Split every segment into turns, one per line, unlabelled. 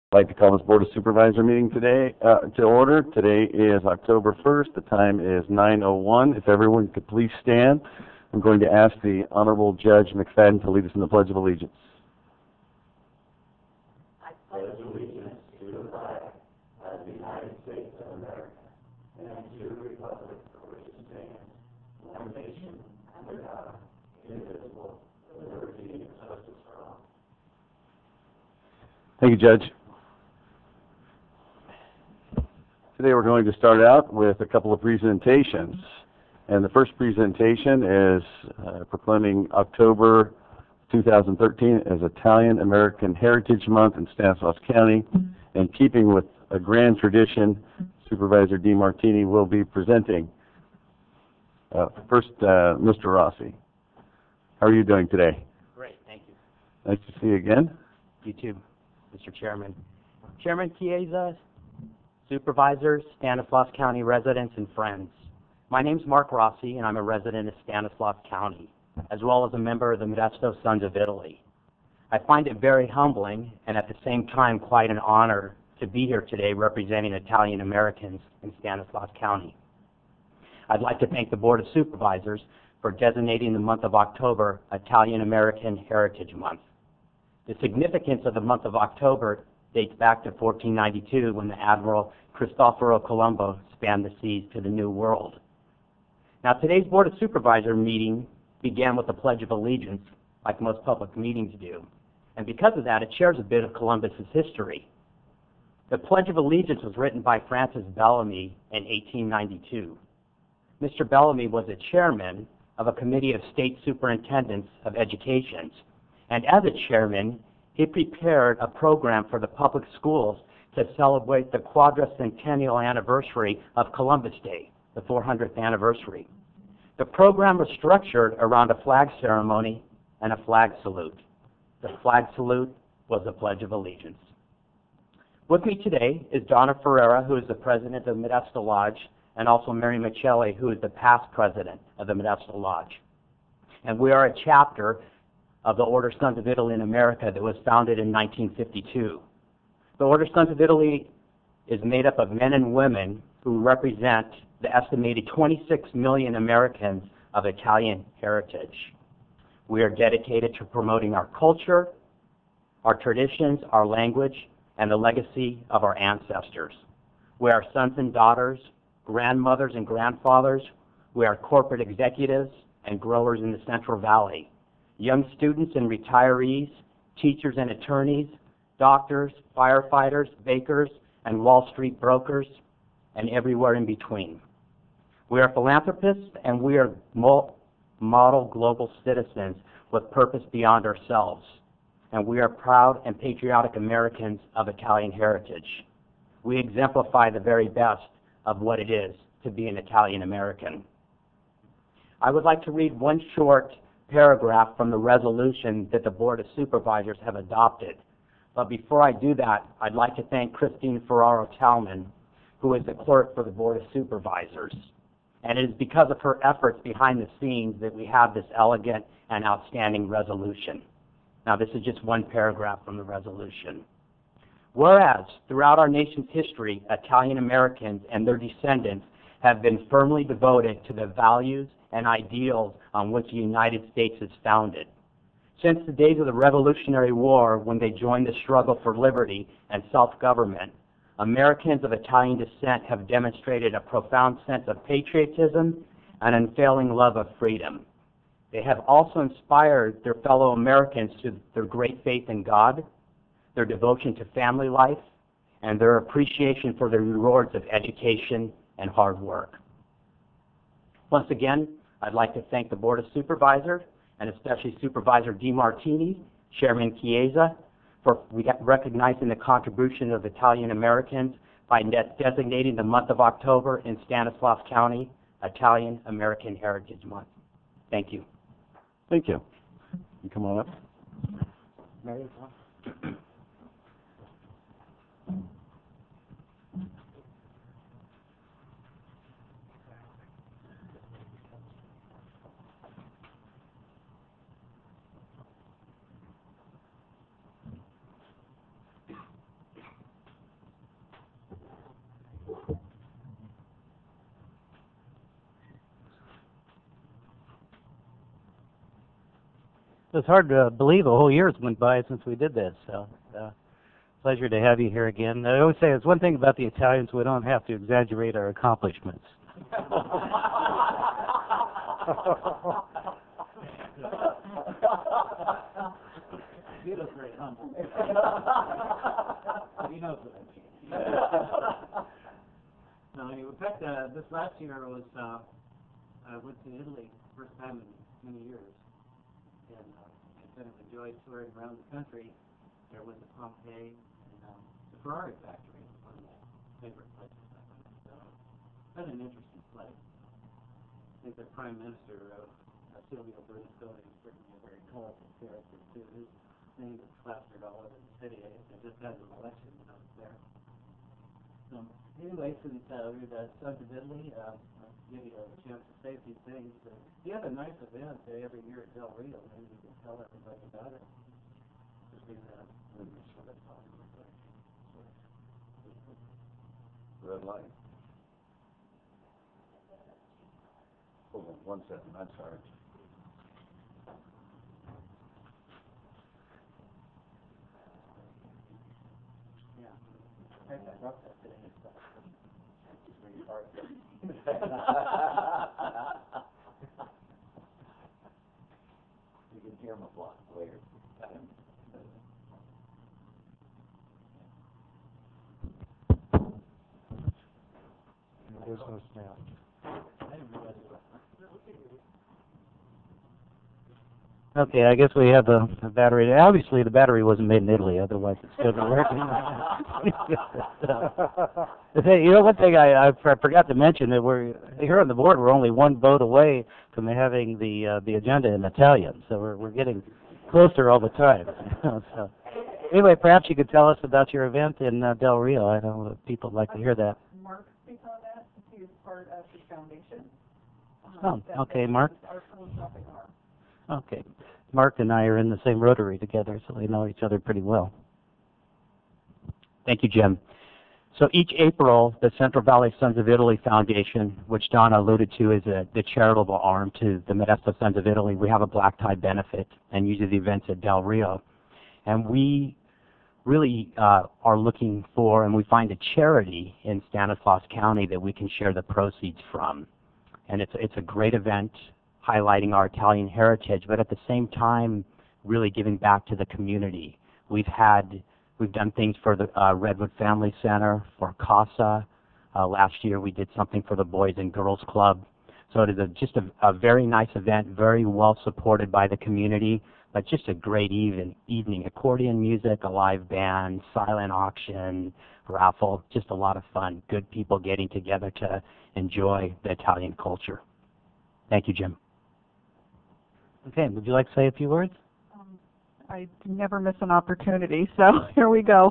I'd like to call this Board of Supervisor meeting today to order. Today is October 1st. The time is 9:01. If everyone could please stand, I'm going to ask the Honorable Judge McFadden to lead us in the Pledge of Allegiance.
I pledge allegiance to the flag of the United States of America and to the republic for which it stands, one nation, under God, indivisible, with liberty and justice for all.
Thank you, Judge. Today we're going to start out with a couple of presentations. And the first presentation is proclaiming October 2013 as Italian American Heritage Month in Stanislaus County. And keeping with a grand tradition, Supervisor DeMartini will be presenting. First, Mr. Rossi. How are you doing today?
Great, thank you.
Nice to see you again.
You too, Mr. Chairman. Chairman Chiesa, Supervisors, Stanislaus County residents, and friends. My name's Mark Rossi, and I'm a resident of Stanislaus County, as well as a member of the Modesto Sons of Italy. I find it very humbling and at the same time quite an honor to be here today representing Italian Americans in Stanislaus County. I'd like to thank the Board of Supervisors for designating the month of October Italian American Heritage Month. The significance of the month of October dates back to 1492 when the Admiral Cristoforo Colombo spanned the seas to the New World. Now, today's Board of Supervisor meeting began with the Pledge of Allegiance, like most public meetings do. And because of that, it shares a bit of Columbus's history. The Pledge of Allegiance was written by Francis Bellamy in 1892. Mr. Bellamy was a chairman of a committee of state superintendents of education. And as a chairman, he prepared a program for the public schools to celebrate the quadricentennial anniversary of Columbus Day, the 400th anniversary. The program was structured around a flag ceremony and a flag salute. The flag salute was the Pledge of Allegiance. With me today is Donna Ferreira, who is the president of Modesto Lodge, and also Mary Michelli, who is the past president of the Modesto Lodge. And we are a chapter of the Order Sons of Italy in America that was founded in 1952. The Order Sons of Italy is made up of men and women who represent the estimated 26 million Americans of Italian heritage. We are dedicated to promoting our culture, our traditions, our language, and the legacy of our ancestors. We are sons and daughters, grandmothers and grandfathers. We are corporate executives and growers in the Central Valley. Young students and retirees, teachers and attorneys, doctors, firefighters, bakers, and Wall Street brokers, and everywhere in between. We are philanthropists, and we are model global citizens with purpose beyond ourselves. And we are proud and patriotic Americans of Italian heritage. We exemplify the very best of what it is to be an Italian American. I would like to read one short paragraph from the resolution that the Board of Supervisors have adopted. But before I do that, I'd like to thank Christine Ferraro-Talman, who is the clerk for the Board of Supervisors. And it is because of her efforts behind the scenes that we have this elegant and outstanding resolution. Now, this is just one paragraph from the resolution. Whereas, throughout our nation's history, Italian Americans and their descendants have been firmly devoted to the values and ideals on which the United States is founded. Since the days of the Revolutionary War, when they joined the struggle for liberty and self-government, Americans of Italian descent have demonstrated a profound sense of patriotism and unfailing love of freedom. They have also inspired their fellow Americans to their great faith in God, their devotion to family life, and their appreciation for the rewards of education and hard work. Once again, I'd like to thank the Board of Supervisors, and especially Supervisor DeMartini, Chairman Chiesa, for recognizing the contribution of Italian Americans by designating the month of October in Stanislaus County Italian American Heritage Month. Thank you.
Thank you. You come on up.
Mary,
it's hard to believe a whole year's went by since we did this. So, pleasure to have you here again. I always say it's one thing about the Italians, we don't have to exaggerate our accomplishments.
Vito's very humble. He knows what I mean. No, in fact, this last year was, I went to Italy, first time in many years. And I kind of enjoyed touring around the country. There was the Pompeii and the Ferrari factory, one of my favorite places. So, quite an interesting place. I think the Prime Minister, Silvio Berlusconi, is certainly a very colorful character, too. His name is plastered all over the city. They just had an election there. So, anyway, since we're the Sons of Italy, I'll give you a chance to say a few things. You have a nice event every year at Del Rio. Maybe you can tell everybody about it.
Red light. Hold on 1 second, I'm sorry.
Yeah. I brought that today. It's really hard. You can hear my block later.
Business now.
I didn't realize it was.
Okay, I guess we have the battery. Obviously, the battery wasn't made in Italy, otherwise it still would work. Hey, you know, one thing I forgot to mention that we're here on the board. We're only one vote away from having the agenda in Italian, so we're getting closer all the time. So, anyway, perhaps you could tell us about your event in Del Rio. I know that people would like to hear that.
Mark speak on that. He is part of the foundation.
Oh, okay, Mark.
Our philanthropic arm.
Okay. Mark and I are in the same Rotary together, so we know each other pretty well. Thank you, Jim. So each April, the Central Valley Sons of Italy Foundation, which Donna alluded to, is the charitable arm to the Modesto Sons of Italy. We have a black tie benefit, and usually the events at Del Rio. And we really are looking for, and we find a charity in Stanislaus County that we can share the proceeds from. And it's a great event, highlighting our Italian heritage, but at the same time, really giving back to the community. We've done things for the Redwood Family Center, for CASA. Last year we did something for the Boys and Girls Club. So it is just a very nice event, very well supported by the community, but just a great evening. Accordion music, a live band, silent auction, raffle, just a lot of fun. Good people getting together to enjoy the Italian culture. Thank you, Jim. Okay, would you like to say a few words?
I never miss an opportunity, so here we go.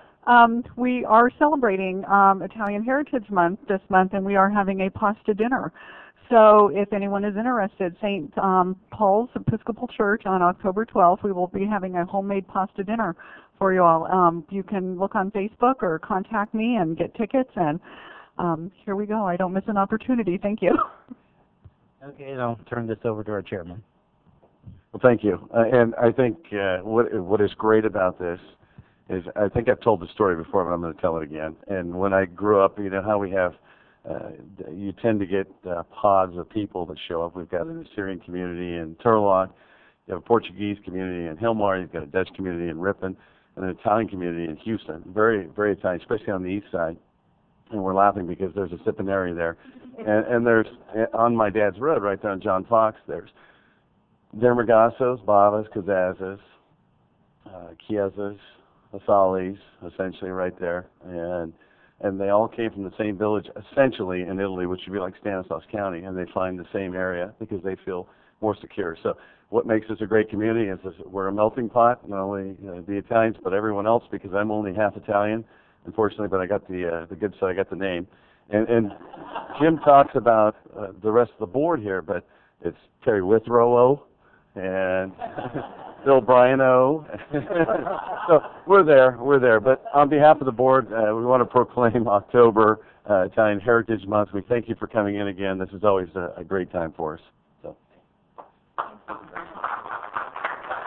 We are celebrating Italian Heritage Month this month, and we are having a pasta dinner. So if anyone is interested, St. Paul's Episcopal Church on October 12th, we will be having a homemade pasta dinner for you all. You can look on Facebook or contact me and get tickets, and here we go. I don't miss an opportunity. Thank you.
Okay, and I'll turn this over to our chairman.
Well, thank you. And I think what is great about this is, I think I've told the story before, but I'm going to tell it again. And when I grew up, you know how we have, you tend to get pods of people that show up. We've got an Assyrian community in Turlock, you have a Portuguese community in Hillmar, you've got a Dutch community in Ripon, and an Italian community in Houston. Very, very Italian, especially on the east side. And we're laughing because there's a Sipaneri there. And there's, on my dad's road, right there on John Fox, there's Dermagassos, Bavas, Kazazas, Chiesas, Asalis, essentially right there. And they all came from the same village, essentially, in Italy, which would be like Stanislaus County, and they find the same area because they feel more secure. So what makes us a great community is we're a melting pot, not only the Italians, but everyone else, because I'm only half Italian, unfortunately, but I got the good side, I got the name. And Jim talks about the rest of the board here, but it's Terry Withrow and Bill Bryan-O. So we're there. But on behalf of the board, we want to proclaim October Italian Heritage Month. We thank you for coming in again. This is always a great time for us. So.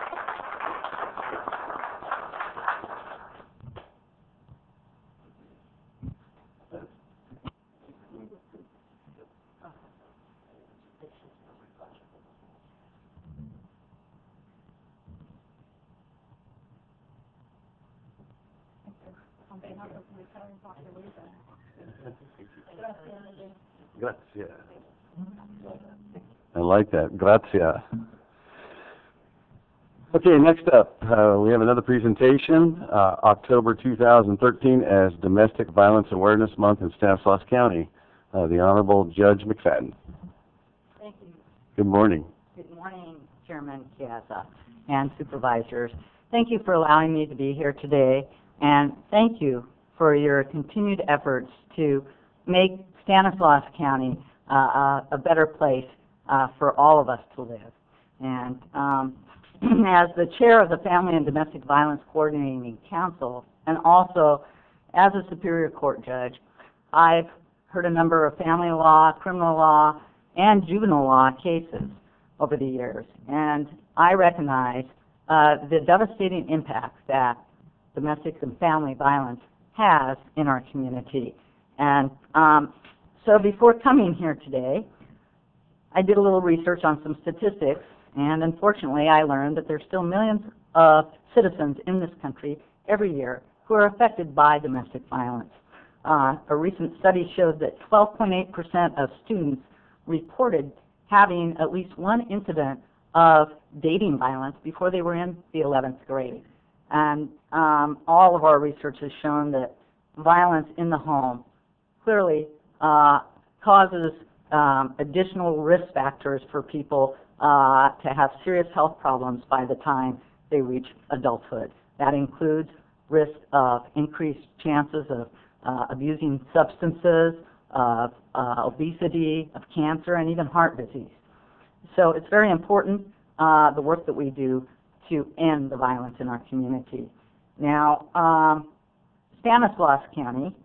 Grazie. I like that. Grazia. Okay, next up, we have another presentation, October 2013 as Domestic Violence Awareness Month in Stanislaus County. The Honorable Judge McFadden.
Thank you.
Good morning.
Good morning, Chairman Chiesa and supervisors. Thank you for allowing me to be here today, and thank you for your continued efforts to make Stanislaus County a better place for all of us to live. And as the chair of the Family and Domestic Violence Coordinating Council, and also as a Superior Court judge, I've heard a number of family law, criminal law, and juvenile law cases over the years. And I recognize the devastating impact that domestic and family violence has in our community. And so before coming here today, I did a little research on some statistics, and unfortunately I learned that there's still millions of citizens in this country every year who are affected by domestic violence. A recent study showed that 12.8% of students reported having at least one incident of dating violence before they were in the 11th grade. And all of our research has shown that violence in the home clearly causes additional risk factors for people to have serious health problems by the time they reach adulthood. That includes risk of increased chances of abusing substances, of obesity, of cancer, and even heart disease. So it's very important, the work that we do to end the violence in our community. Now, Stanislaus County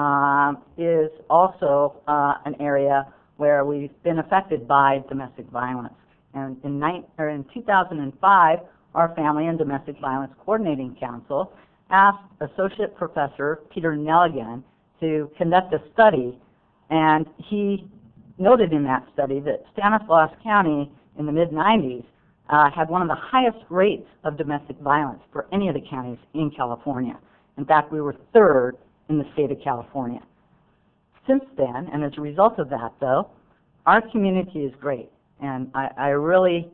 is also an area where we've been affected by domestic violence. And in 2005, our Family and Domestic Violence Coordinating Council asked Associate Professor Peter Nelligan to conduct a study, and he noted in that study that Stanislaus County in the mid-90s had one of the highest rates of domestic violence for any of the counties in California. In fact, we were third in the state of California. Since then, and as a result of that, though, our community is great, and I really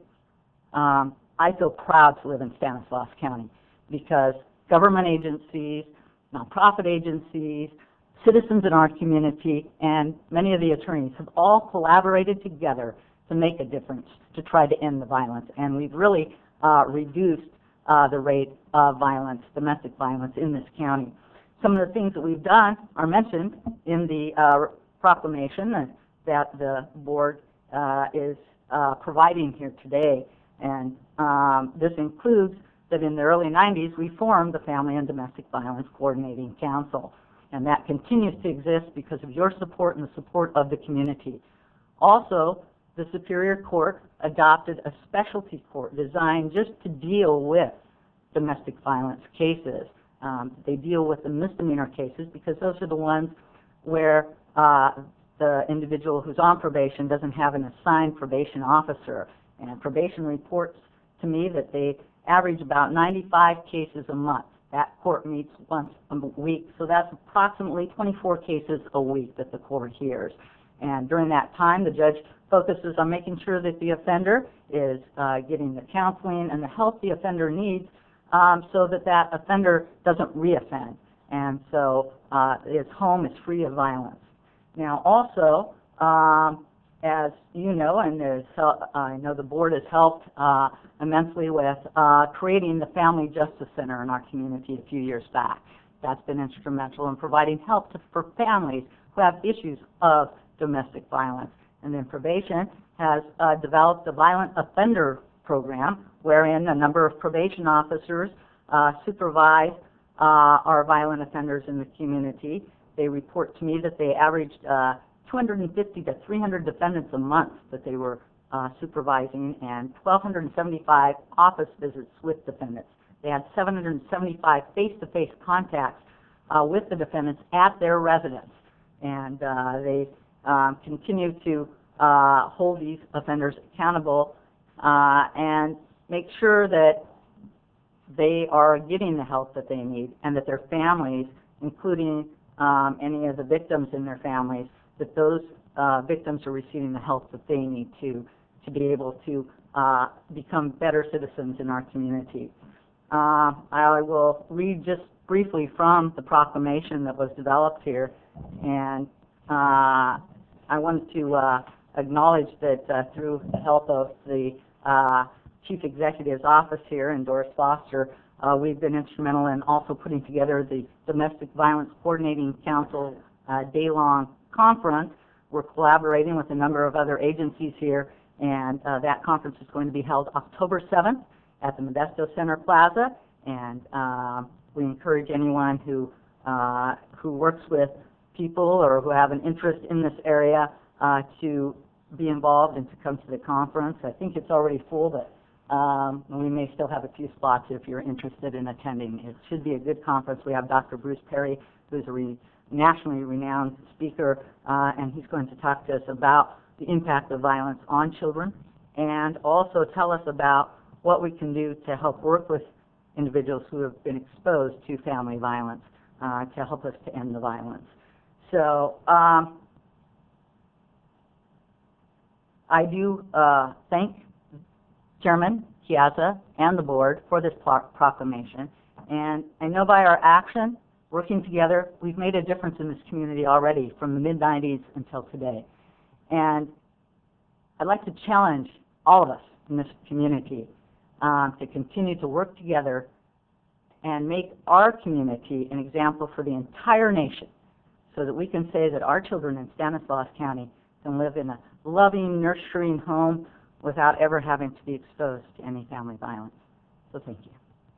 I feel proud to live in Stanislaus County because government agencies, nonprofit agencies, citizens in our community, and many of the attorneys have all collaborated together to make a difference to try to end the violence. And we've really reduced the rate of violence, domestic violence in this county. Some of the things that we've done are mentioned in the proclamation that the board is providing here today. And this includes that in the early 90s, we formed the Family and Domestic Violence Coordinating Council. And that continues to exist because of your support and the support of the community. Also, the Superior Court adopted a specialty court designed just to deal with domestic violence cases. They deal with the misdemeanor cases because those are the ones where the individual who's on probation doesn't have an assigned probation officer. And probation reports to me that they average about 95 cases a month. That court meets once a week, so that's approximately 24 cases a week that the court hears. And during that time, the judge focuses on making sure that the offender is getting the counseling and the help the offender needs so that that offender doesn't reoffend. And so his home is free of violence. Now also, as you know, and I know the board has helped immensely with creating the Family Justice Center in our community a few years back. That's been instrumental in providing help for families who have issues of domestic violence. And then probation has developed a violent offender program wherein a number of probation officers supervise our violent offenders in the community. They report to me that they averaged 250 to 300 defendants a month that they were supervising, and 1,275 office visits with defendants. They had 775 face-to-face contacts with the defendants at their residence, and they continue to hold these offenders accountable and make sure that they are getting the help that they need and that their families, including any of the victims and their families, that those victims are receiving the help that they need to be able to become better citizens in our community. I will read just briefly from the proclamation that was developed here, and I wanted to acknowledge that through the help of the Chief Executive's office here and Doris Foster, we've been instrumental in also putting together the Domestic Violence Coordinating Council day-long conference. We're collaborating with a number of other agencies here, and that conference is going to be held October 7th at the Modesto Center Plaza, and we encourage anyone who works with people or who have an interest in this area to be involved and to come to the conference. I think it's already full, but we may still have a few spots if you're interested in attending. It should be a good conference. We have Dr. Bruce Perry, who's a nationally renowned speaker, and he's going to talk to us about the impact of violence on children and also tell us about what we can do to help work with individuals who have been exposed to family violence to help us to end the violence. So I do thank Chairman Chiazza and the board for this proclamation, and I know by our action, working together, we've made a difference in this community already from the mid-90s until today. And I'd like to challenge all of us in this community to continue to work together and make our community an example for the entire nation, so that we can say that our children in Stanislaus County can live in a loving, nurturing home without ever having to be exposed to any family violence. So thank you.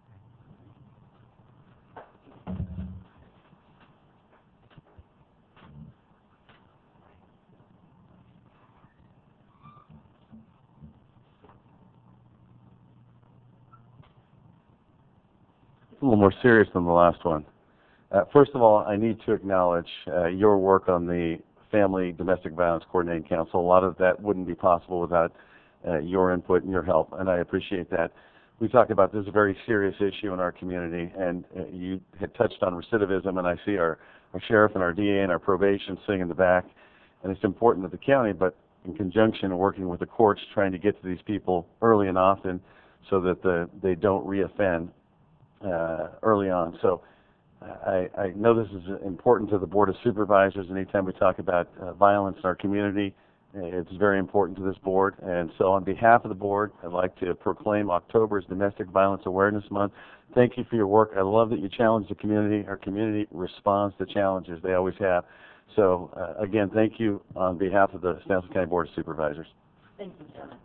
A little more serious than the last one. First of all, I need to acknowledge your work on the Family Domestic Violence Coordinating Council. A lot of that wouldn't be possible without your input and your help, and I appreciate that. We talked about this very serious issue in our community, and you had touched on recidivism, and I see our sheriff and our DA and our probation sitting in the back, and it's important that the county, but in conjunction working with the courts, trying to get to these people early and often so that they don't reoffend early on. So I know this is important to the Board of Supervisors. Anytime we talk about violence in our community, it's very important to this board. And so on behalf of the board, I'd like to proclaim October as Domestic Violence Awareness Month. Thank you for your work. I love that you challenge the community. Our community responds to challenges. They always have. So again, thank you on behalf of the Stanislaus County Board of Supervisors.
Thank you, Chairman.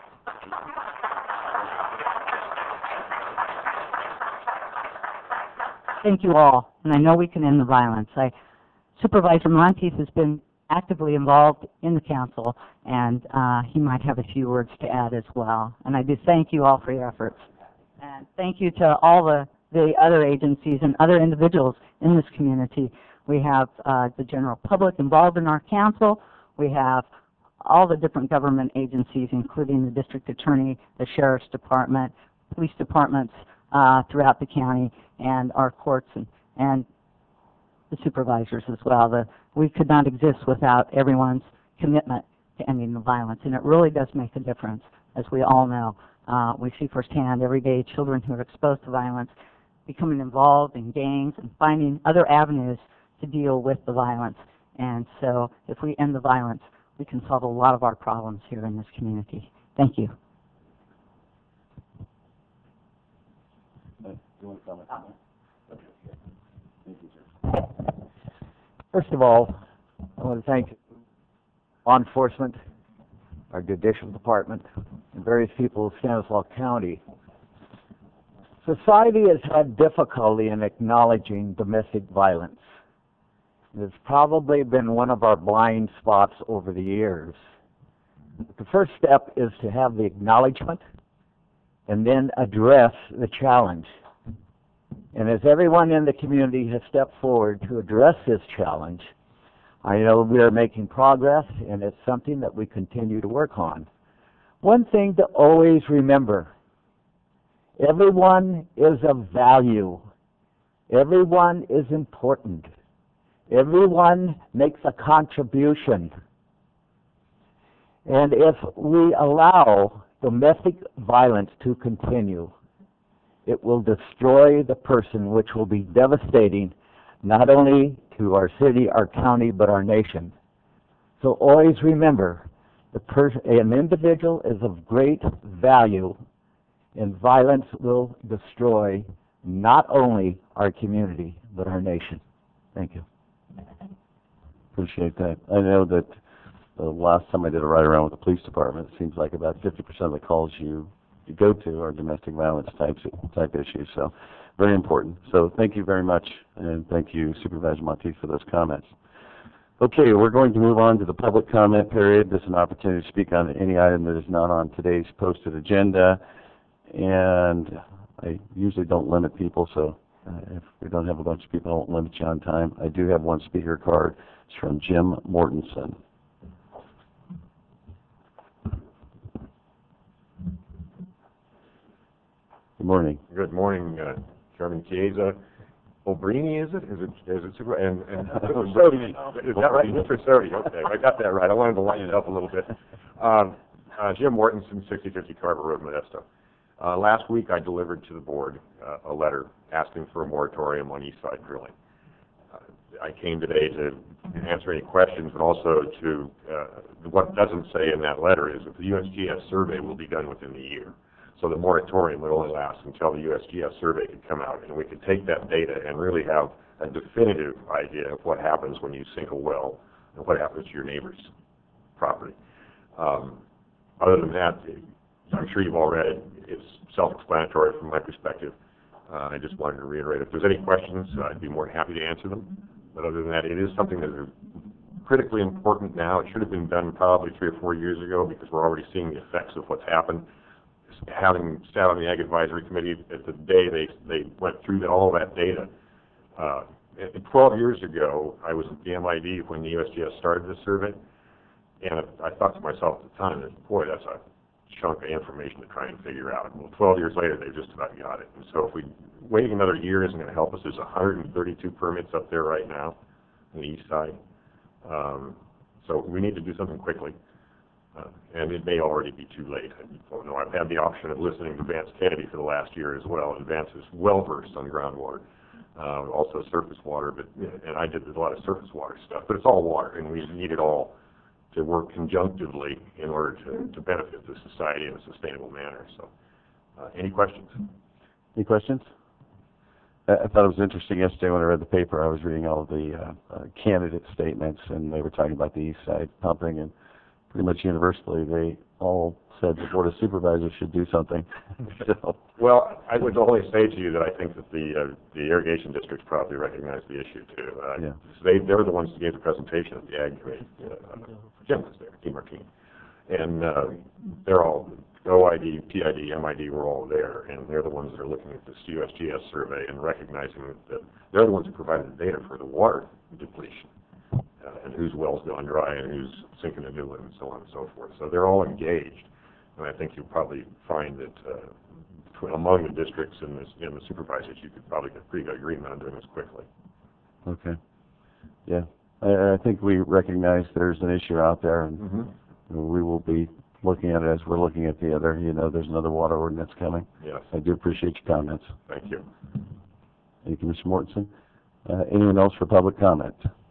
Thank you all, and I know we can end the violence. Supervisor Monteith has been actively involved in the council, and he might have a few words to add as well. And I do thank you all for your efforts. And thank you to all the other agencies and other individuals in this community. We have the general public involved in our council. We have all the different government agencies, including the district attorney, the sheriff's department, police departments throughout the county, and our courts and the supervisors as well. We could not exist without everyone's commitment to ending the violence, and it really does make a difference, as we all know. We see firsthand every day children who are exposed to violence becoming involved in gangs and finding other avenues to deal with the violence. And so if we end the violence, we can solve a lot of our problems here in this community. Thank you.
First of all, I want to thank law enforcement, our judicial department, and various people of Stanislaus County. Society has had difficulty in acknowledging domestic violence. It's probably been one of our blind spots over the years. The first step is to have the acknowledgement and then address the challenge. And as everyone in the community has stepped forward to address this challenge, I know we are making progress, and it's something that we continue to work on. One thing to always remember: everyone is of value. Everyone is important. Everyone makes a contribution. And if we allow domestic violence to continue, it will destroy the person, which will be devastating not only to our city, our county, but our nation. So always remember, an individual is of great value, and violence will destroy not only our community, but our nation. Thank you.
Appreciate that. I know that the last time I did a ride around with the police department, it seems like about 50% of the calls you go to are domestic violence type issues. So very important. So thank you very much, and thank you, Supervisor Monteith, for those comments. Okay, we're going to move on to the public comment period. This is an opportunity to speak on any item that is not on today's posted agenda. And I usually don't limit people, so if we don't have a bunch of people, I won't limit you on time. I do have one speaker card. It's from Jim Mortensen. Good morning.
Good morning, Chairman Chiesa. Obrini, is it super? And Sodi. Is that right? Mr. Sodi. Okay, I got that right. I wanted to line it up a little bit. Jim Mortensen, 6050 Carver Road, Modesto. Last week I delivered to the board a letter asking for a moratorium on east side drilling. I came today to answer any questions, but also to, what doesn't say in that letter is that the USGS survey will be done within the year. So the moratorium would only last until the USGS survey could come out, and we could take that data and really have a definitive idea of what happens when you sink a well and what happens to your neighbor's property. Other than that, I'm sure you've all read it. It's self-explanatory from my perspective. I just wanted to reiterate, if there's any questions, I'd be more than happy to answer them. But other than that, it is something that is critically important now. It should have been done probably 3 or 4 years ago, because we're already seeing the effects of what's happened. Having sat on the Ag Advisory Committee at the day they went through all that data. 12 years ago, I was at the MID when the USGS started this survey, and I thought to myself at the time, boy, that's a chunk of information to try and figure out. Well, 12 years later, they've just about got it. And so if waiting another year isn't going to help us, there's 132 permits up there right now on the east side. So we need to do something quickly. And it may already be too late. I don't know. I've had the option of listening to Vance Kennedy for the last year as well, and Vance is well versed on groundwater, also surface water. And I did a lot of surface water stuff, but it's all water, and we need it all to work conjunctively in order to benefit the society in a sustainable manner. So, any questions?
Any questions? I thought it was interesting yesterday when I read the paper. I was reading all of the candidate statements, and they were talking about the east side pumping, and pretty much universally, they all said the Board of Supervisors should do something. So.
Well, I would only say to you that I think that the irrigation districts probably recognize the issue too.
Yeah.
They're the ones who gave the presentation at the Ag Committee. Jim was there, Team Martine, and they're all OID, PID, MID were all there, and they're the ones that are looking at this USGS survey and recognizing that they're the ones who provided the data for the water depletion. And whose well's gone dry and who's sinking a new one and so on and so forth. So they're all engaged. And I think you'll probably find that among the districts and the supervisors, you could probably get pretty good agreement on doing this quickly.
Okay. Yeah. I think we recognize there's an issue out there, and we will be looking at it as we're looking at the other. There's another water ordinance coming.
Yes.
I do appreciate your comments.
Thank you.
Thank you, Mr. Mortensen. Anyone else for public comment?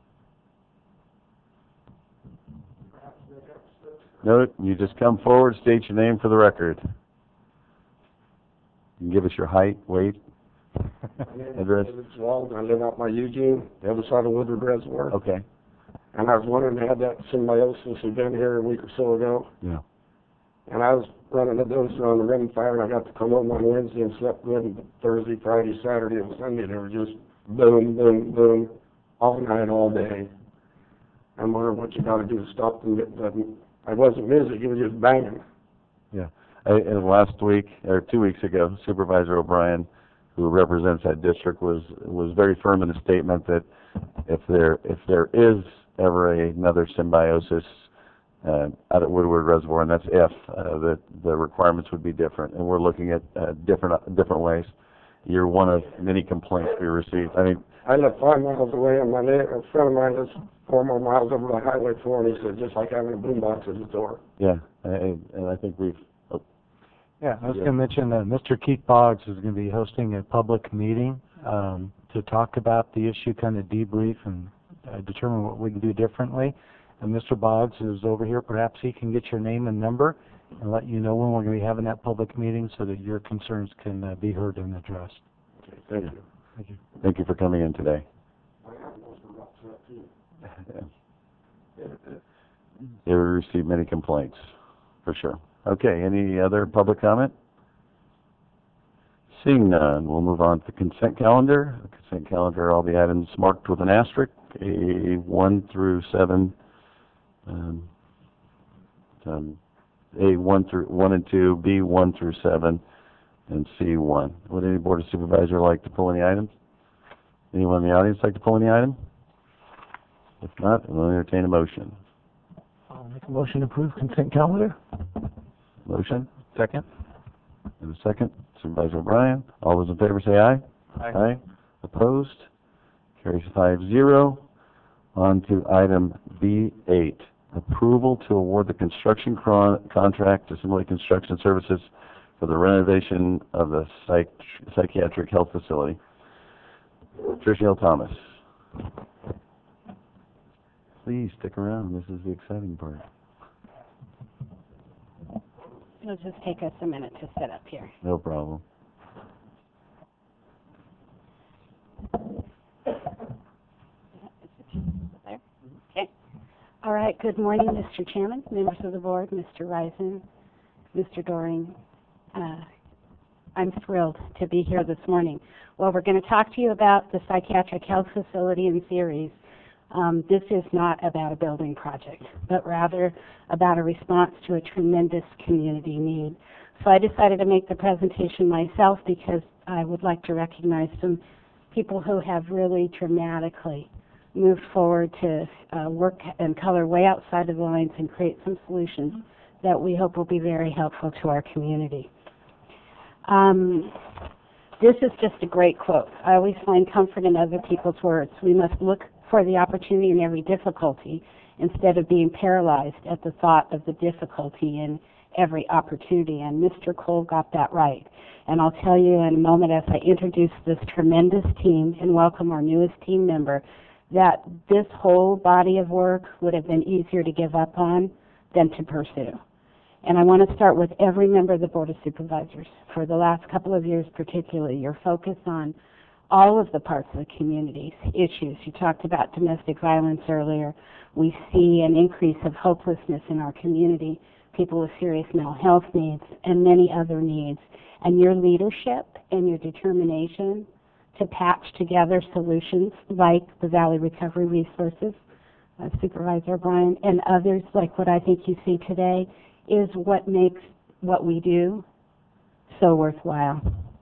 No, you just come forward, state your name for the record. You can give us your height, weight, address.
It's Walden. I live out by Eugene, the other side of Woodward Reservoir.
Okay.
And I was wondering, had that symbiosis had been here a week or so ago.
Yeah.
And I was running a dozer on the rim fire, and I got to come home on Wednesday and slept good Thursday, Friday, Saturday, and Sunday. They were just boom, boom, boom, all night, all day. I'm wondering what you got to do to stop them. I wasn't busy, it was just banging.
Yeah. And last week, or 2 weeks ago, Supervisor O'Brien, who represents that district, was very firm in the statement that if there is ever another symbiosis out at Woodward Reservoir, and that's if, that the requirements would be different. And we're looking at different ways. You're one of many complaints we received. I mean,
I live 5 miles away, and a friend of mine lives 4 more miles over the Highway 4, and he said, just like having a boombox at his door.
Yeah, and I think we've,
Yeah, I was going to mention that Mr. Keith Boggs is going to be hosting a public meeting to talk about the issue, kind of debrief and determine what we can do differently. And Mr. Boggs is over here. Perhaps he can get your name and number and let you know when we're going to be having that public meeting so that your concerns can be heard and addressed.
Okay, thank you.
Thank you.
thank you for coming in today. They received many complaints, for sure. Okay, any other public comment? Seeing none, we'll move on to the consent calendar. The consent calendar, all the items marked with an asterisk, A1 through 7, A1 through 1 and 2, B1 through 7, and C1. Would any Board of Supervisors like to pull any items? Anyone in the audience like to pull any item? If not, we'll entertain a motion.
I'll make a motion to approve consent calendar.
Motion?
Second.
And a second. Supervisor O'Brien. All those in favor say aye.
Aye.
Opposed? Carries 5-0. On to item B8. Approval to award the construction contract to Simile Construction Services for the renovation of the psychiatric health facility. Tricia L. Thomas. Please stick around. This is the exciting part.
It'll just take us a minute to set up here.
No problem.
There? Okay. All right. Good morning, Mr. Chairman, members of the board, Mr. Risen, Mr. Doring. I'm thrilled to be here this morning. Well, we're going to talk to you about the psychiatric health facility in series. This is not about a building project, but rather about a response to a tremendous community need. So I decided to make the presentation myself because I would like to recognize some people who have really dramatically moved forward to work and color way outside of the lines and create some solutions that we hope will be very helpful to our community. This is just a great quote. I always find comfort in other people's words. We must look for the opportunity in every difficulty instead of being paralyzed at the thought of the difficulty in every opportunity. And Mr. Cole got that right. And I'll tell you in a moment as I introduce this tremendous team and welcome our newest team member that this whole body of work would have been easier to give up on than to pursue. And I want to start with every member of the Board of Supervisors. For the last couple of years particularly, your focus on all of the parts of the community's issues. You talked about domestic violence earlier. We see an increase of hopelessness in our community, people with serious mental health needs, and many other needs. And your leadership and your determination to patch together solutions like the Valley Recovery Resources, Supervisor O'Brien, and others like what I think you see today is what makes what we do so worthwhile.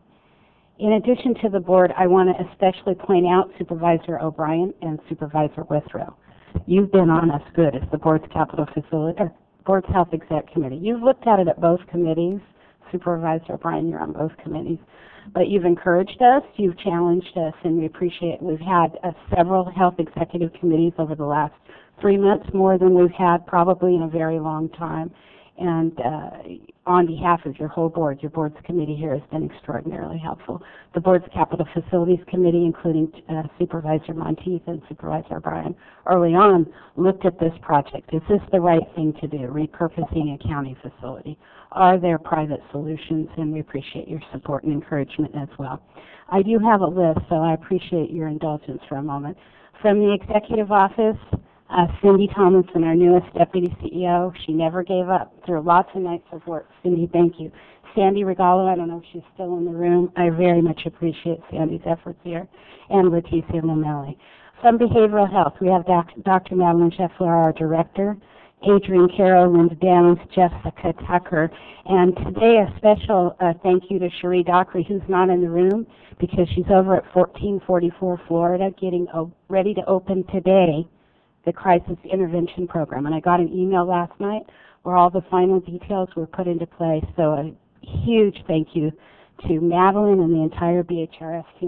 In addition to the board, I want to especially point out Supervisor O'Brien and Supervisor Withrow. You've been on us good as the board's capital facility, or board's health exec committee. You've looked at it at both committees. Supervisor O'Brien, you're on both committees. But you've encouraged us, you've challenged us, and we appreciate it. We've had several health executive committees over the last 3 months, more than we've had probably in a very long time. And on behalf of your whole board, your board's committee here has been extraordinarily helpful. The board's capital facilities committee, including Supervisor Monteith and Supervisor O'Brien, early on looked at this project. Is this the right thing to do, repurposing a county facility? Are there private solutions? And we appreciate your support and encouragement as well. I do have a list, so I appreciate your indulgence for a moment. From the executive office, Cindy Tomlinson, our newest Deputy CEO, she never gave up through lots of nights of work. Cindy, thank you. Sandy Regalo, I don't know if she's still in the room. I very much appreciate Sandy's efforts here. And Leticia Lomelli. From behavioral health, we have Dr. Madeline Scheffler, our director, Adrian Carroll, Linda Downs, Jessica Tucker, and today a special thank you to Cherie Dockery, who's not in the room because she's over at 1444 Florida, getting ready to open today the Crisis Intervention Program. And I got an email last night where all the final details were put into place. So a huge thank you to Madeline and the entire BHRS team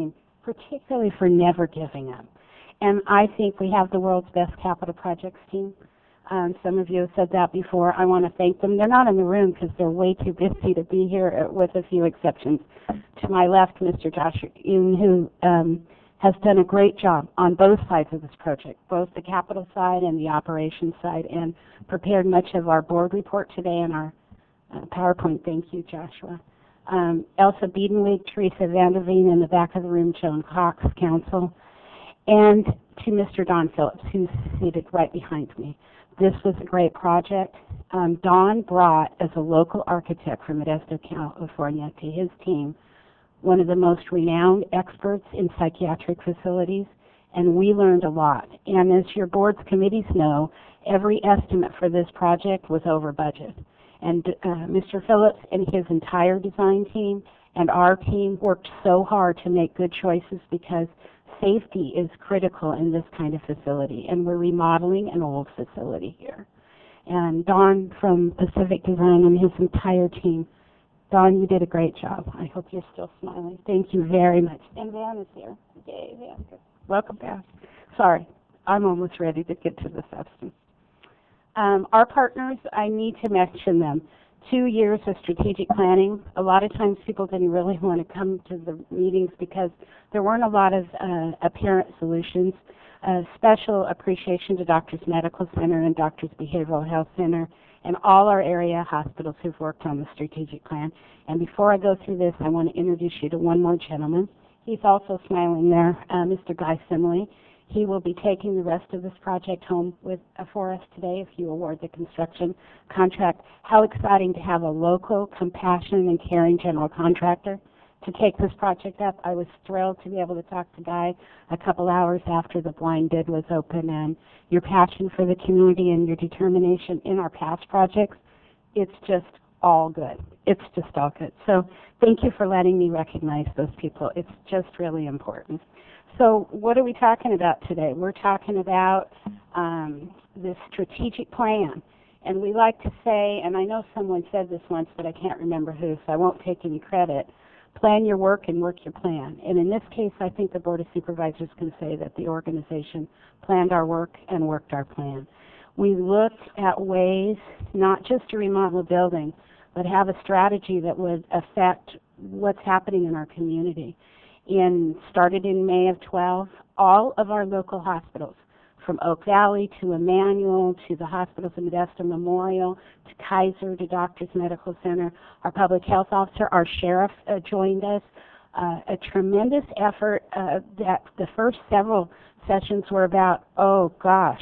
particularly for never giving up. And I think we have the world's best capital projects team. Some of you have said that before. I want to thank them. They're not in the room because they're way too busy to be here, with a few exceptions. To my left, Mr. Josh Yoon, who has done a great job on both sides of this project, both the capital side and the operations side, and prepared much of our board report today and our PowerPoint. Thank you, Joshua. Elsa Biedenweg, Teresa Vanderveen in the back of the room, Joan Cox, counsel, and to Mr. Don Phillips, who's seated right behind me. This was a great project. Don brought, as a local architect from Modesto, California, to his team one of the most renowned experts in psychiatric facilities, and we learned a lot. And as your board's committees know, every estimate for this project was over budget. And Mr. Phillips and his entire design team and our team worked so hard to make good choices because safety is critical in this kind of facility, and we're remodeling an old facility here. And Don from Pacific Design and his entire team, Don, you did a great job. I hope you're still smiling. Thank you very much. And Van is here. Yay, Van. Welcome back. Sorry, I'm almost ready to get to the substance. Our partners, I need to mention them. 2 years of strategic planning. A lot of times people didn't really want to come to the meetings because there weren't a lot of apparent solutions. Special appreciation to Doctors Medical Center and Doctors Behavioral Health Center and all our area hospitals who've worked on the strategic plan. And before I go through this, I want to introduce you to one more gentleman. He's also smiling there, Mr. Guy Simley. He will be taking the rest of this project home for us today if you award the construction contract. How exciting to have a local, compassionate, and caring general contractor to take this project up. I was thrilled to be able to talk to Guy a couple hours after the blind bid was open, and your passion for the community and your determination in our past projects, it's just all good. It's just all good. So thank you for letting me recognize those people. It's just really important. So what are we talking about today? We're talking about this strategic plan. And we like to say, and I know someone said this once, but I can't remember who, so I won't take any credit, plan your work and work your plan. And in this case, I think the Board of Supervisors can say that the organization planned our work and worked our plan. We looked at ways not just to remodel a building, but have a strategy that would affect what's happening in our community. Started in May of 12, all of our local hospitals, from Oak Valley to Emmanuel to the hospitals in Modesto Memorial to Kaiser to Doctors Medical Center, our public health officer, our sheriff joined us. A tremendous effort that the first several sessions were about, oh gosh,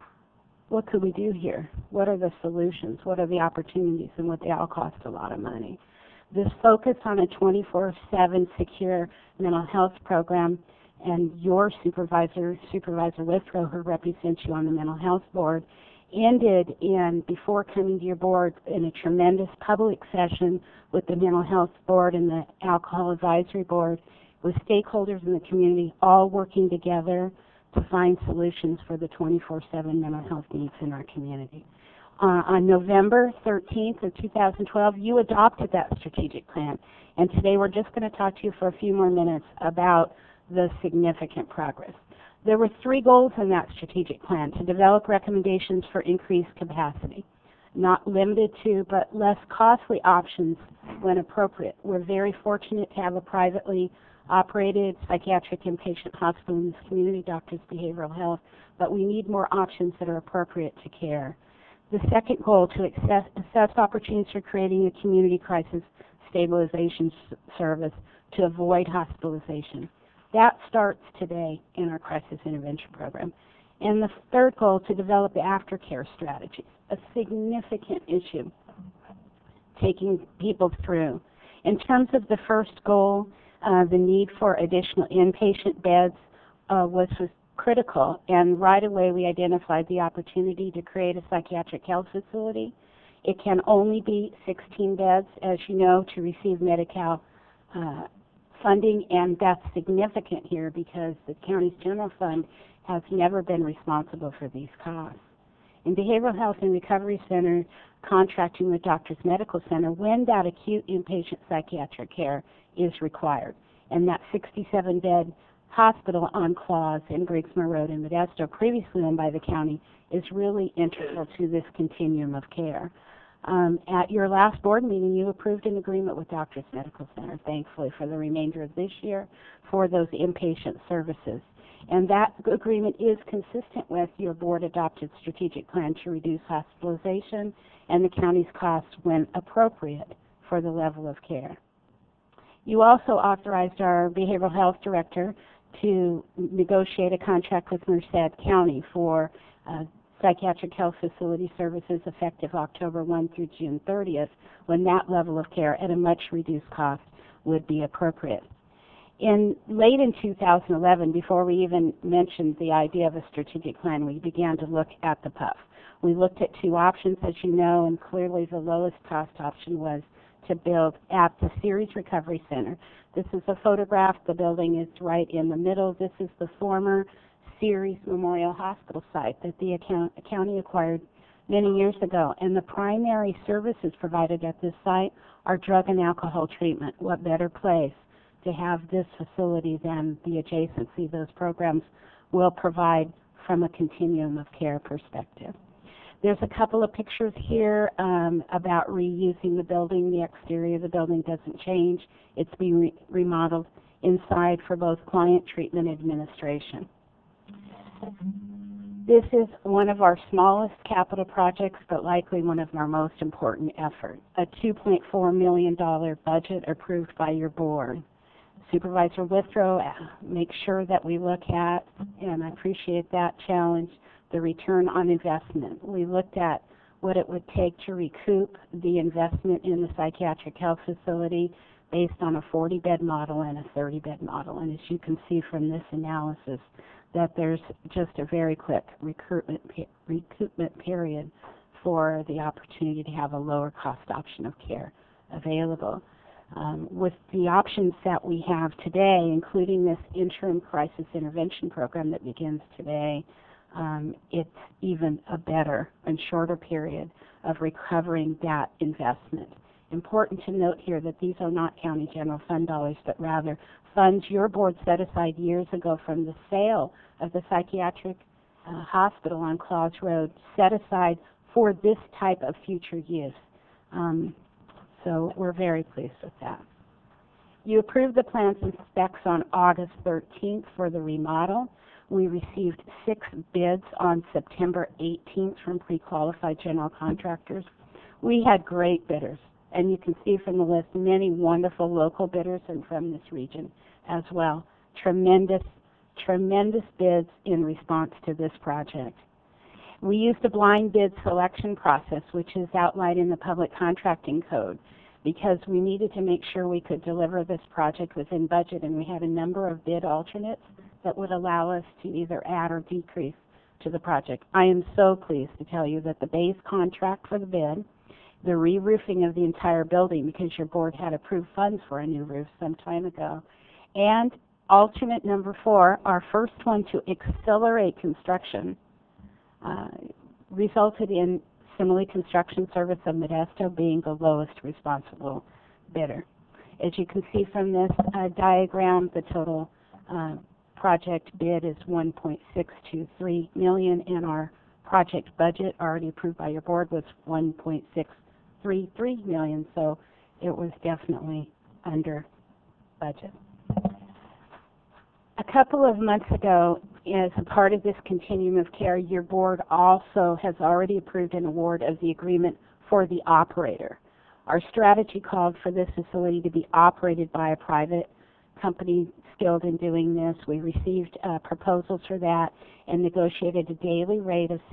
what could we do here? What are the solutions? What are the opportunities? And what they all cost a lot of money. This focus on a 24/7 secure mental health program, and your supervisor, Supervisor Withrow, who represents you on the Mental Health Board, ended in, before coming to your board, in a tremendous public session with the Mental Health Board and the Alcohol Advisory Board, with stakeholders in the community all working together to find solutions for the 24/7 mental health needs in our community. On November 13th of 2012, you adopted that strategic plan, and today we're just going to talk to you for a few more minutes about the significant progress. There were 3 goals in that strategic plan: to develop recommendations for increased capacity, not limited to, but less costly options when appropriate. We're very fortunate to have a privately operated psychiatric inpatient hospital in this community, Doctors Behavioral Health, but we need more options that are appropriate to care. The second goal, to assess opportunities for creating a community crisis stabilization service to avoid hospitalization. That starts today in our crisis intervention program. And the third goal, to develop the aftercare strategies, a significant issue taking people through. In terms of the first goal, the need for additional inpatient beds was critical, and right away we identified the opportunity to create a psychiatric health facility. It can only be 16 beds, as you know, to receive Medi-Cal funding, and that's significant here because the county's general fund has never been responsible for these costs. In Behavioral Health and Recovery Center, contracting with Doctors Medical Center when that acute inpatient psychiatric care is required. And that 67-bed hospital on Claus and Griggsmore Road in Modesto, previously owned by the county, is really integral to this continuum of care. At your last board meeting, you approved an agreement with Doctors Medical Center, thankfully, for the remainder of this year for those inpatient services. And that agreement is consistent with your board-adopted strategic plan to reduce hospitalization and the county's costs when appropriate for the level of care. You also authorized our behavioral health director to negotiate a contract with Merced County for psychiatric health facility services effective October 1 through June 30th, when that level of care at a much reduced cost would be appropriate. Late in 2011, before we even mentioned the idea of a strategic plan, we began to look at the PUF. We looked at two options, as you know, and clearly the lowest cost option was to build at the Ceres Recovery Center. This is a photograph. The building is right in the middle. This is the former Ceres Memorial Hospital site that the county acquired many years ago. And the primary services provided at this site are drug and alcohol treatment. What better place to have this facility than the adjacency those programs will provide from a continuum of care perspective. There's a couple of pictures here about reusing the building. The exterior of the building doesn't change. It's being remodeled inside for both client treatment and administration. This is one of our smallest capital projects, but likely one of our most important efforts. A $2.4 million budget approved by your board. Supervisor Withrow makes sure that we look at, and I appreciate that challenge, the return on investment. We looked at what it would take to recoup the investment in the psychiatric health facility based on a 40-bed model and a 30-bed model. And as you can see from this analysis, that there's just a very quick recoupment period for the opportunity to have a lower cost option of care available. With the options that we have today, including this interim crisis intervention program that begins today, it's even a better and shorter period of recovering that investment. Important to note here that these are not county general fund dollars, but rather funds your board set aside years ago from the sale of the psychiatric hospital on Claus Road, set aside for this type of future use. So we're very pleased with that. You approved the plans and specs on August 13th for the remodel. We received 6 bids on September 18th from pre-qualified general contractors. We had great bidders, and you can see from the list many wonderful local bidders and from this region as well. Tremendous bids in response to this project. We used a blind bid selection process, which is outlined in the Public Contracting Code, because we needed to make sure we could deliver this project within budget, and we had a number of bid alternates that would allow us to either add or decrease to the project. I am so pleased to tell you that the base contract for the bid, the re-roofing of the entire building, because your board had approved funds for a new roof some time ago, and alternate number 4, our first one to accelerate construction, resulted in Simile Construction Service of Modesto being the lowest responsible bidder. As you can see from this diagram, the total project bid is $1.623 million, and our project budget, already approved by your board, was $1.633 million, so it was definitely under budget. A couple of months ago, as a part of this continuum of care, your board also has already approved an award of the agreement for the operator. Our strategy called for this facility to be operated by a private company skilled in doing this. We received proposals for that and negotiated a daily rate of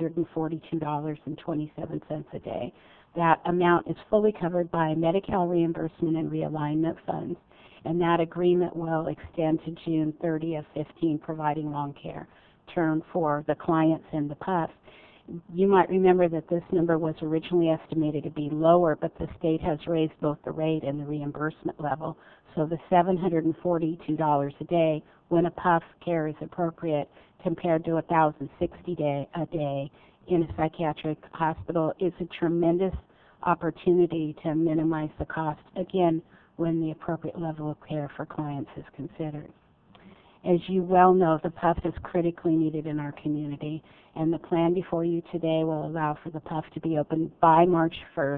$742.27 a day. That amount is fully covered by Medi-Cal reimbursement and realignment funds, and that agreement will extend to June 30th, 15, providing long care term for the clients and the PUF. You might remember that this number was originally estimated to be lower, but the state has raised both the rate and the reimbursement level. So the $742 a day when a PUF care is appropriate compared to $1,060 a day in a psychiatric hospital is a tremendous opportunity to minimize the cost, again, when the appropriate level of care for clients is considered. As you well know, the PUF is critically needed in our community, and the plan before you today will allow for the PUF to be open by March 1st,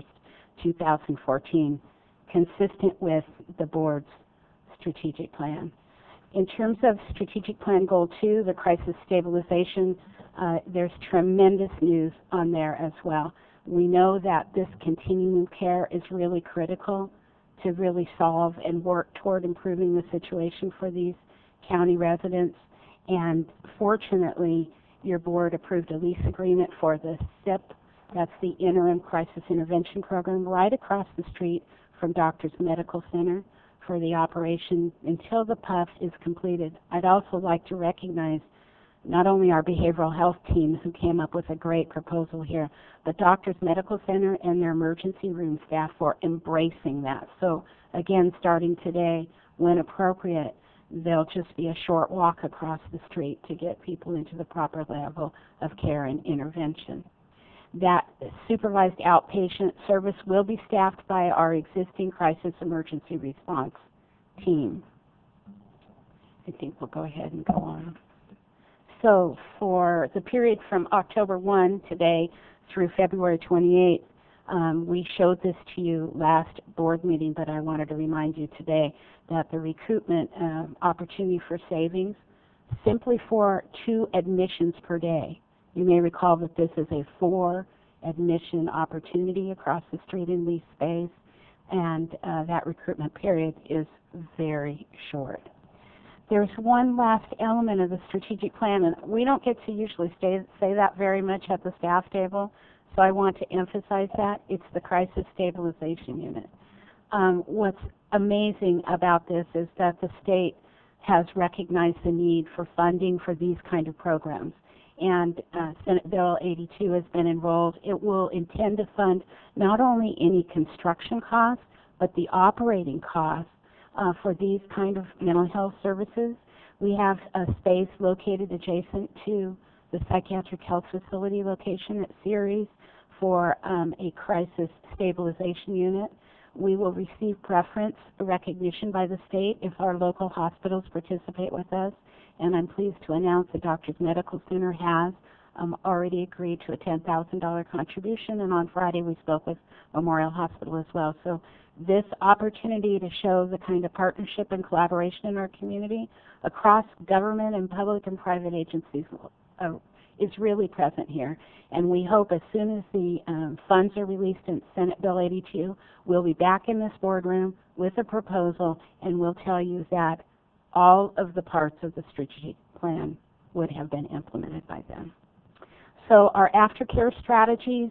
2014, consistent with the board's strategic plan. In terms of strategic plan goal 2, the crisis stabilization, there's tremendous news on there as well. We know that this continuum of care is really critical to really solve and work toward improving the situation for these county residents. And fortunately, your board approved a lease agreement for the SIP, that's the Interim Crisis Intervention Program, right across the street from Doctors Medical Center for the operation until the PUF is completed. I'd also like to recognize not only our behavioral health team who came up with a great proposal here, but Doctors Medical Center and their emergency room staff for embracing that. So again, starting today, when appropriate, there'll just be a short walk across the street to get people into the proper level of care and intervention. That supervised outpatient service will be staffed by our existing crisis emergency response team. I think we'll go ahead and go on. So for the period from October 1 today through February 28, we showed this to you last board meeting, but I wanted to remind you today that the recruitment opportunity for savings, simply for 2 admissions per day. You may recall that this is a 4-admission opportunity across the street in leased space, and that recruitment period is very short. There's one last element of the strategic plan, and we don't get to usually say that very much at the staff table, so I want to emphasize that. It's the Crisis Stabilization Unit. What's amazing about this is that the state has recognized the need for funding for these kind of programs, and Senate Bill 82 has been enrolled. It will intend to fund not only any construction costs, but the operating costs for these kind of mental health services. We have a space located adjacent to the psychiatric health facility location at Ceres for a crisis stabilization unit. We will receive preference recognition by the state if our local hospitals participate with us, and I'm pleased to announce that Doctors Medical Center has already agreed to a $10,000 contribution, and on Friday we spoke with Memorial Hospital as well. So this opportunity to show the kind of partnership and collaboration in our community across government and public and private agencies is really present here. And we hope as soon as the funds are released in Senate Bill 82, we'll be back in this boardroom with a proposal, and we'll tell you that all of the parts of the strategic plan would have been implemented by then. So our aftercare strategies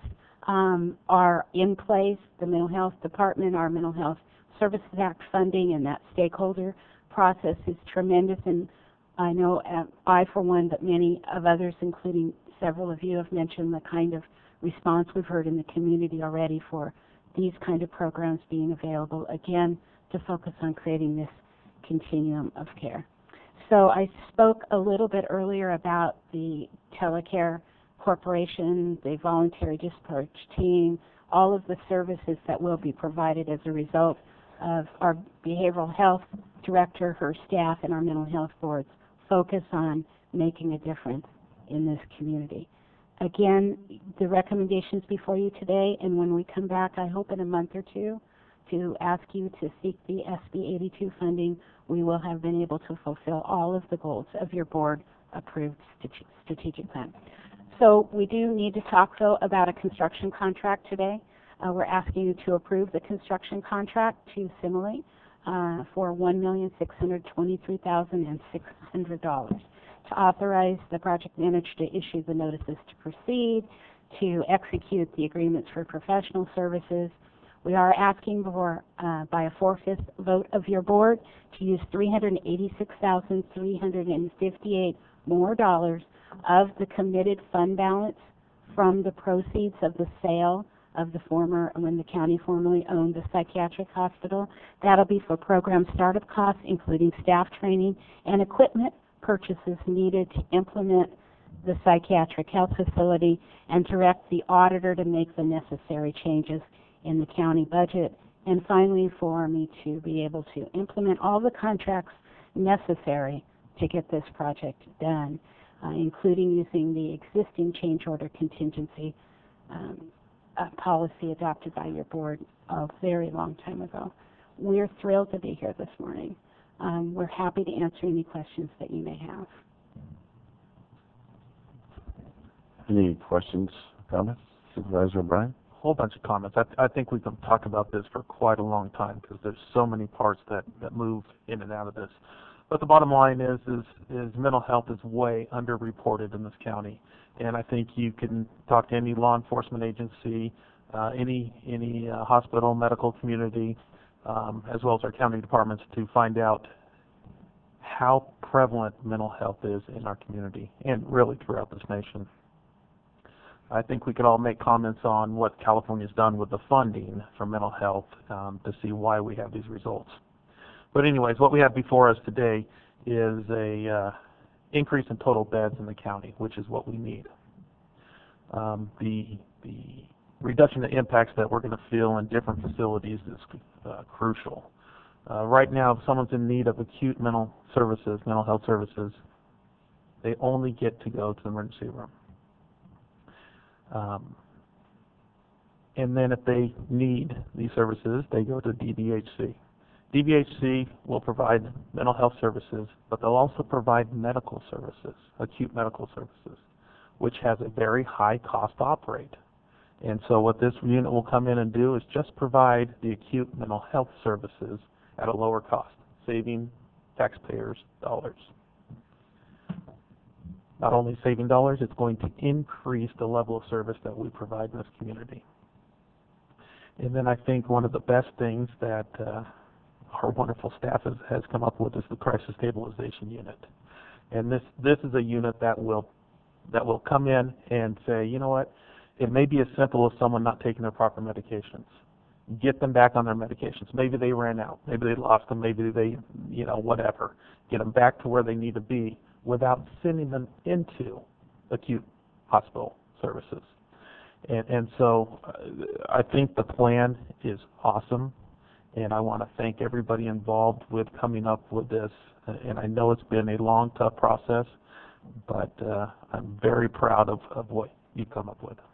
are in place. The Mental Health Department, our Mental Health Services Act funding, and that stakeholder process is tremendous. And I know I, for one, but many of others, including several of you, have mentioned the kind of response we've heard in the community already for these kind of programs being available, again, to focus on creating this continuum of care. So I spoke a little bit earlier about the Telecare Corporation, the voluntary discharge team, all of the services that will be provided as a result of our behavioral health director, her staff, and our mental health boards focus on making a difference in this community. Again, the recommendations before you today, and when we come back, I hope in a month or two, to ask you to seek the SB 82 funding, we will have been able to fulfill all of the goals of your board-approved strategic plan. So we do need to talk, though, about a construction contract today. We're asking you to approve the construction contract to Simile for $1,623,600 to authorize the project manager to issue the notices to proceed, to execute the agreements for professional services. We are asking for, by a 4/5 vote of your board, to use $386,358 more dollars of the committed fund balance from the proceeds of the sale of the former, when the county formerly owned the psychiatric hospital. That'll be for program startup costs, including staff training and equipment purchases needed to implement the psychiatric health facility, and direct the auditor to make the necessary changes in the county budget. And finally, for me to be able to implement all the contracts necessary to get this project done, including using the existing change order contingency policy adopted by your board a very long time ago. We're thrilled to be here this morning. We're happy to answer any questions that you may have.
Any questions, comments? Supervisor O'Brien?
Whole bunch of comments. I think we can talk about this for quite a long time because there's so many parts that move in and out of this. But the bottom line is mental health is way underreported in this county, and I think you can talk to any law enforcement agency, any hospital, medical community, as well as our county departments to find out how prevalent mental health is in our community and really throughout this nation. I think we could all make comments on what California's done with the funding for mental health to see why we have these results. But anyways, what we have before us today is a increase in total beds in the county, which is what we need. The reduction of impacts that we're going to feel in different facilities is crucial. Right now, if someone's in need of acute mental health services, they only get to go to the emergency room. And then if they need these services, they go to DBHC. DBHC will provide mental health services, but they'll also provide medical services, acute medical services, which has a very high cost to operate. And so what this unit will come in and do is just provide the acute mental health services at a lower cost, saving taxpayers dollars. Not only saving dollars, it's going to increase the level of service that we provide in this community. And then I think one of the best things that our wonderful staff has come up with is the crisis stabilization unit. And this is a unit that will come in and say, you know what, it may be as simple as someone not taking their proper medications. Get them back on their medications. Maybe they ran out. Maybe they lost them. Maybe they, whatever. Get them back to where they need to be without sending them into acute hospital services. And so I think the plan is awesome, and I want to thank everybody involved with coming up with this. And I know it's been a long, tough process, but I'm very proud of what you've come up with.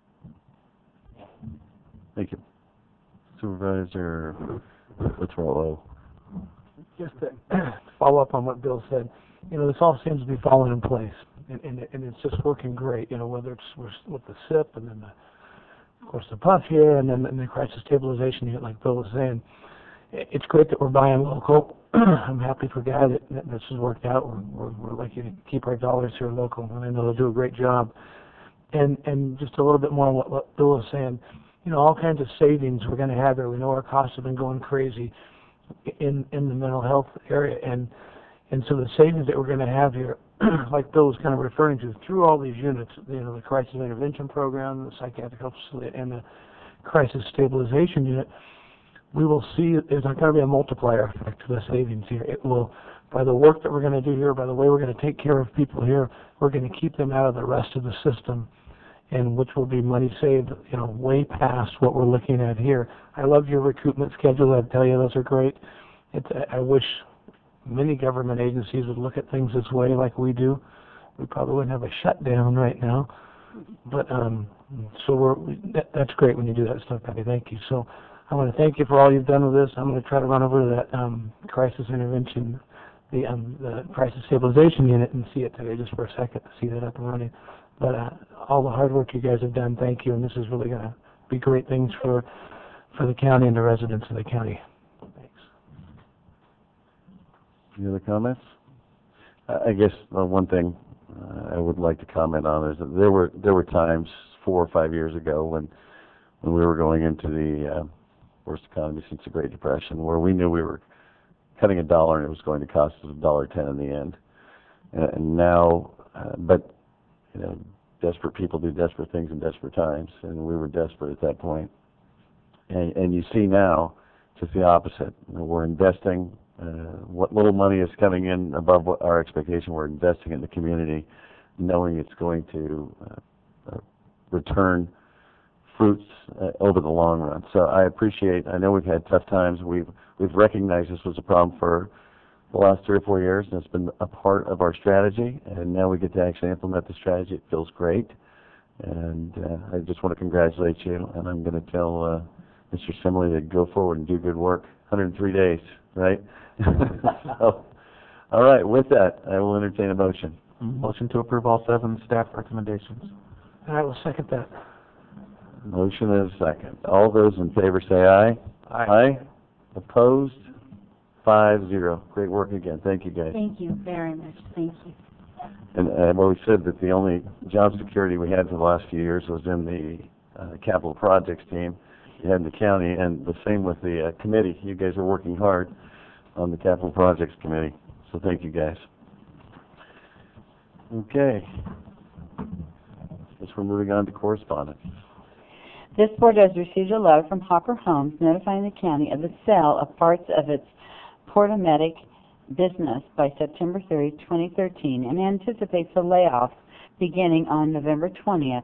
Thank you. Supervisor Latrello.
Just to follow up on what Bill said, this all seems to be falling in place, and it's just working great, whether it's with the SIP and then, of course, the PUF here and then the crisis stabilization unit, like Bill was saying. It's great that we're buying local. I'm happy for Guy that this has worked out. We're lucky to keep our dollars here local, and I know they'll do a great job. And just a little bit more on what Bill was saying, all kinds of savings we're going to have here. We know our costs have been going crazy in the mental health area, and so the savings that we're going to have here, like Bill was kind of referring to, through all these units, the crisis intervention program, the psychiatric health facility, and the crisis stabilization unit, we will see there's not going to be a multiplier effect to the savings here. It will, by the work that we're going to do here, by the way we're going to take care of people here, we're going to keep them out of the rest of the system, and which will be money saved, way past what we're looking at here. I love your recruitment schedule. I tell you, those are great. I wish many government agencies would look at things this way like we do. We probably wouldn't have a shutdown right now. But so that's great when you do that stuff, Patty. Thank you. So I want to thank you for all you've done with this. I'm going to try to run over to that crisis intervention, the crisis stabilization unit, and see it today just for a second to see that up and running. But all the hard work you guys have done, thank you, and this is really going to be great things for the county and the residents of the county. Thanks.
Any other comments? I guess one thing I would like to comment on is that there were times 4 or 5 years ago when we were going into the worst economy since the Great Depression, where we knew we were cutting $1 and it was going to cost us $1.10 in the end. And now, but desperate people do desperate things in desperate times, and we were desperate at that point. And you see now just the opposite. We're investing. What little money is coming in above our expectation, we're investing in the community, knowing it's going to return fruits over the long run. So I know we've had tough times. We've recognized this was a problem for the last 3 or 4 years, and it's been a part of our strategy, and now we get to actually implement the strategy. It feels great, and I just want to congratulate you, and I'm going to tell Mr. Simley to go forward and do good work. 103 days, right? So, all right, with that, I will entertain a motion.
Motion to approve all 7 staff recommendations.
And I will second that.
Motion is second. All those in favor say aye. Aye. Opposed? 5-0. Great work again. Thank you, guys.
Thank you very much. Thank you.
And I've always said that the only job security we had for the last few years was in the capital projects team you had in the county, and the same with the committee. You guys are working hard on the capital projects committee, so thank you, guys. Okay. Guess we're moving on to correspondence.
This board has received a letter from Hopper Homes notifying the county of the sale of parts of its Portomatic business by September 30, 2013, and anticipates the layoffs beginning on November 20th,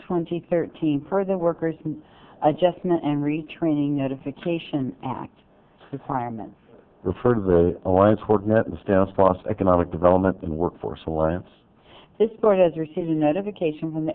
2013, per the Workers' Adjustment and Retraining Notification Act requirements.
Refer to the Alliance WorkNet and the Stanislaus Economic Development and Workforce Alliance.
This board has received a notification from the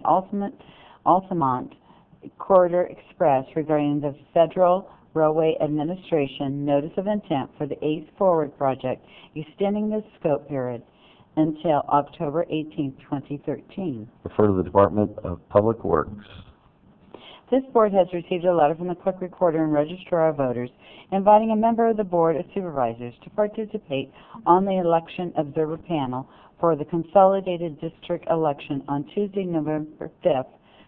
Altamont Corridor Express regarding the Federal Railway Administration Notice of Intent for the ACE Forward project, extending the scope period until October 18, 2013.
Refer to the Department of Public Works.
This board has received a letter from the Clerk Recorder and Registrar of Voters inviting a member of the Board of Supervisors to participate on the Election Observer Panel for the Consolidated District Election on Tuesday, November 5th,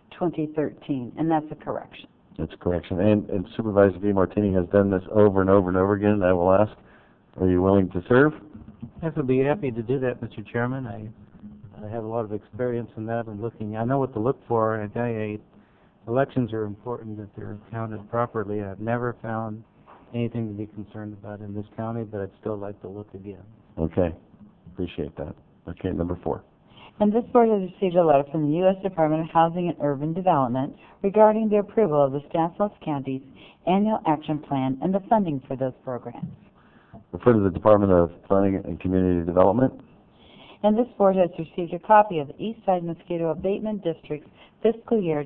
2013, and that's a correction.
That's a correction. And Supervisor DeMartini has done this over and over and over again. I will ask, are you willing to serve?
I would be happy to do that, Mr. Chairman. I have a lot of experience in that and looking. I know what to look for. I tell you, elections are important that they're counted properly. I've never found anything to be concerned about in this county, but I'd still like to look again.
Okay. Appreciate that. Okay, number 4.
And this board has received a letter from the U.S. Department of Housing and Urban Development regarding the approval of the Stanislaus County's annual action plan and the funding for those programs.
Refer to the Department of Planning and Community Development.
And this board has received a copy of the East Side Mosquito Abatement District's fiscal year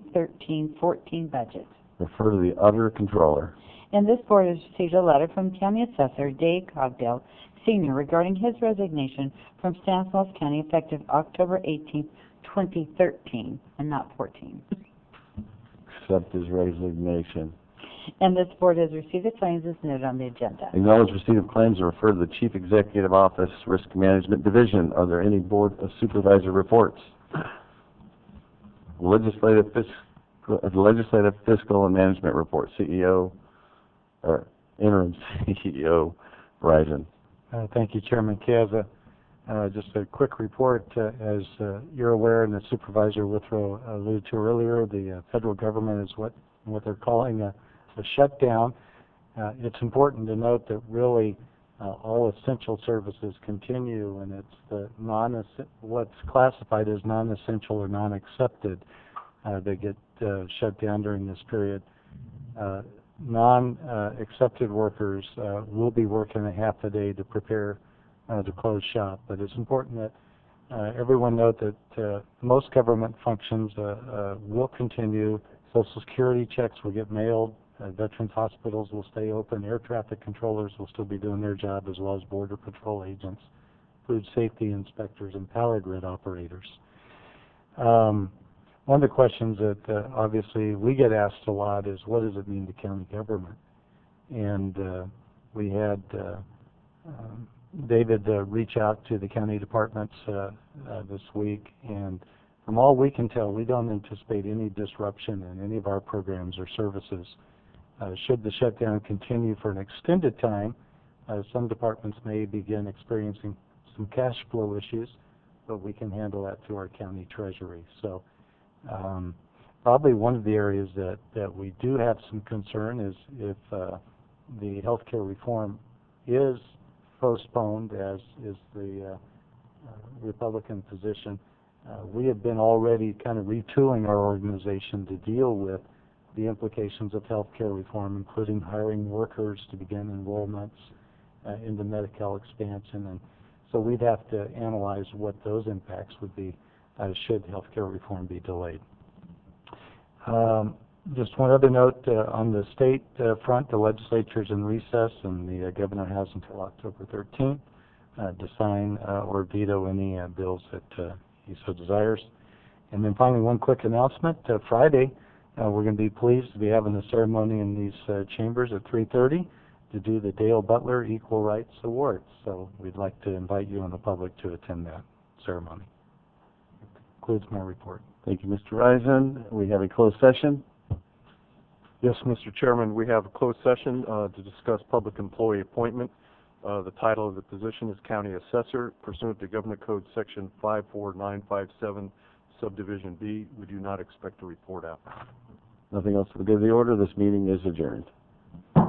2013-14 budget.
Refer to the Auditor Controller.
And this board has received a letter from County Assessor Dave Cogdell, Sr. regarding his resignation from Stanislaus County effective October 18, 2013, and not 14.
Accept his resignation.
And this board has received the claims as noted on the agenda.
Acknowledge receipt of claims and refer to the Chief Executive Office, Risk Management Division. Are there any Board of Supervisor reports? Legislative Fiscal and Management Report, CEO, or Interim CEO, Verizon.
Thank you, Chairman Chiesa. Just a quick report. As you're aware, and the Supervisor Withrow alluded to earlier, the federal government is what they're calling a shutdown. It's important to note that really all essential services continue, and it's the what's classified as non-essential or non-accepted that get shut down during this period. Non-accepted workers will be working a half a day to prepare to close shop, but it's important that everyone note that most government functions will continue. Social Security checks will get mailed. Veterans hospitals will stay open. Air traffic controllers will still be doing their job, as well as Border Patrol agents, food safety inspectors, and power grid operators. One of the questions that obviously we get asked a lot is, what does it mean to county government? And we had David reach out to the county departments this week, and from all we can tell, we don't anticipate any disruption in any of our programs or services. Should the shutdown continue for an extended time, some departments may begin experiencing some cash flow issues, but we can handle that through our county treasury. So probably one of the areas that we do have some concern is if the health care reform is postponed, as is the Republican position. We have been already kind of retooling our organization to deal with the implications of health care reform, including hiring workers to begin enrollments, in the Medi-Cal expansion, and so we'd have to analyze what those impacts would be should healthcare reform be delayed. Just one other note on the state front, the legislature's in recess, and the governor has until October 13th to sign or veto any bills that he so desires. And then finally, one quick announcement. Friday, we're going to be pleased to be having a ceremony in these chambers at 3:30 to do the Dale Butler Equal Rights Awards. So we'd like to invite you and the public to attend that ceremony. That concludes my report.
Thank you, Mr. Risen. We have a closed session.
Yes, Mr. Chairman, we have a closed session to discuss public employee appointment. The title of the position is County Assessor, pursuant to Government Code Section 54957, Subdivision B. We do not expect a report out.
Nothing else to give the order. This meeting is adjourned.